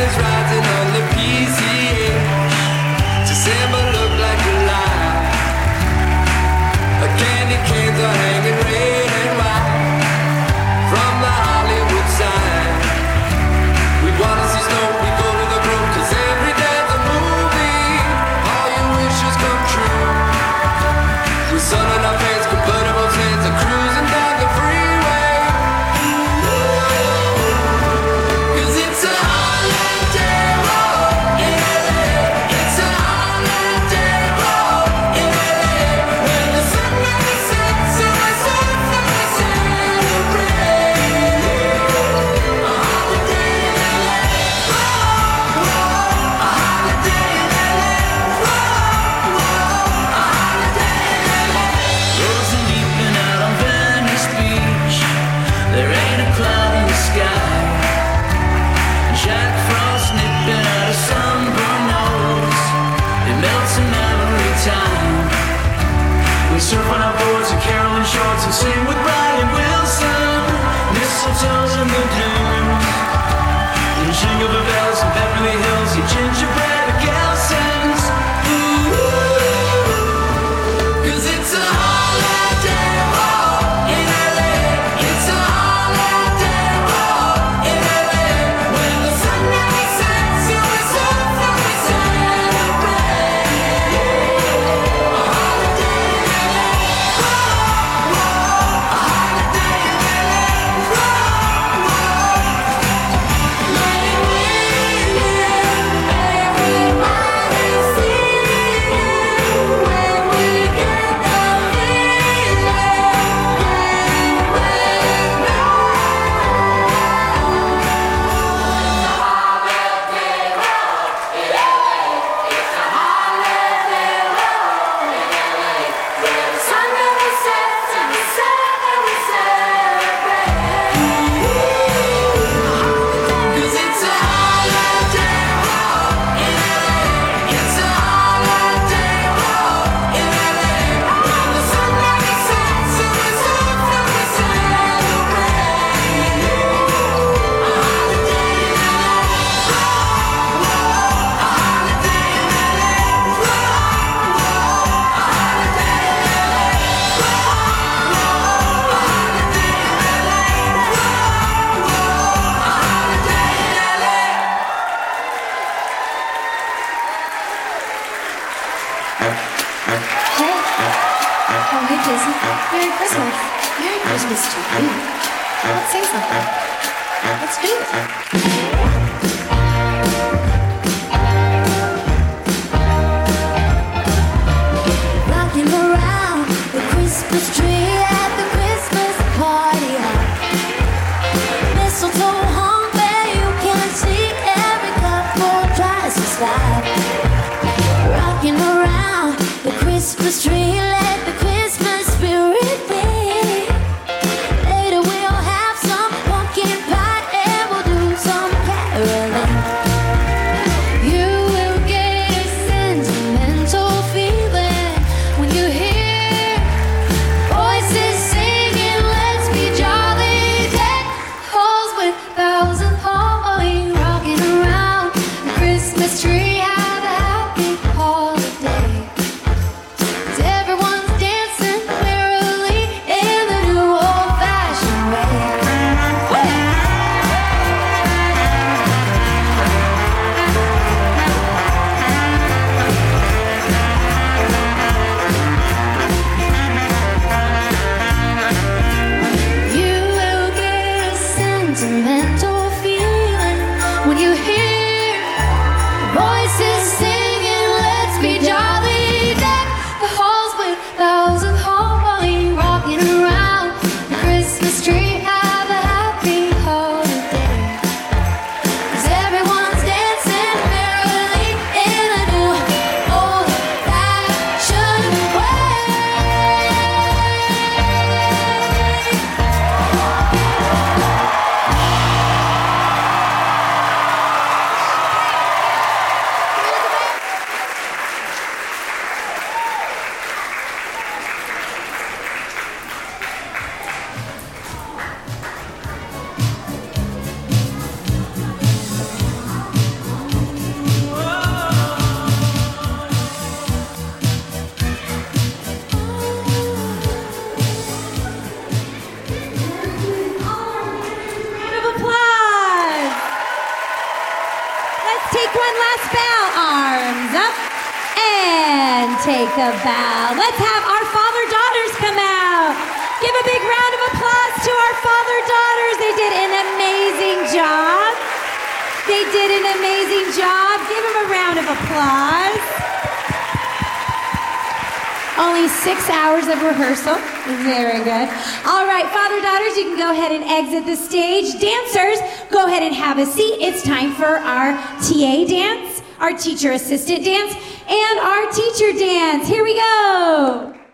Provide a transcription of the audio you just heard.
is rising on the PCH. December look like a lie. Candy canes are hanging red and white from the Hollywood sign. We wanna see snow, we go to the Grove, 'cause every day's a movie. All your wishes come true. With sun in our pants, convertible sands, and cruising down the freeway. 'Cause it's a holiday road in LA. It's a holiday road in LA. When the sun never sets, so I surf and I celebrate. A holiday in LA. Whoa, whoa. A holiday in LA. Whoa, whoa. A holiday in LA. Rose are leaping out on Venice Beach. There ain't a cloud in the sky. Jack Frost nipping out a sunburn nose. It melts in every time. We surf on our boards and carol in shorts and sing with Brian Wilson. Mistletoe's in the dunes. And jingle the bells in Beverly Hills. Your gingerbread and Gelson's. Ooh. 'Cause it's a holiday road in LA. It's a holiday road in LA. When the sun never sets, so we surf and we celebrate. A holiday in LA. Whoa, whoa. A holiday in LA. Whoa, whoa. Let it ring, everybody sing. When we get the feeling, sun never sets and we celebrate. 'Cause it's a holiday road in LA. It's a holiday road in LA. When the sun never sets, so we surf and we celebrate. A holiday in LA. Whoa, whoa. A holiday in LA. Whoa, whoa. A holiday in LA. Whoa, whoa. A holiday in LA. Whoa, whoa. A holiday in LA. Hey. Oh, hey, Jason. Merry Christmas. Merry Christmas to you. Let's sing something. Let's do it. Rocking around the Christmas tree at the Christmas party. Mistletoe hung where you can see every couple tries to slide. Rocking around the Christmas tree, let the Christmas spirit be. Later we'll have some pumpkin pie and we'll do some caroling. You will get a sentimental feeling when you hear voices singing, let's be jolly. Deck halls with bells and holly, rocking around the Christmas tree. Have a happy holiday. 'Cause everyone's dancing merrily in the new old-fashioned way. You will get a sentimental feeling when you hear voices let's take one last bow. Arms up and take a bow. Let's have our father-daughters come out. Give a big round of applause to our father-daughters. They did an amazing job. They did an amazing job. Give them a round of applause. Only 6 hours of rehearsal. Very good. All right, father-daughters, you can go ahead and exit the stage. Dancers, go ahead and have a seat. It's time for our TA dance, our teacher assistant dance, and our teacher dance. Here we go.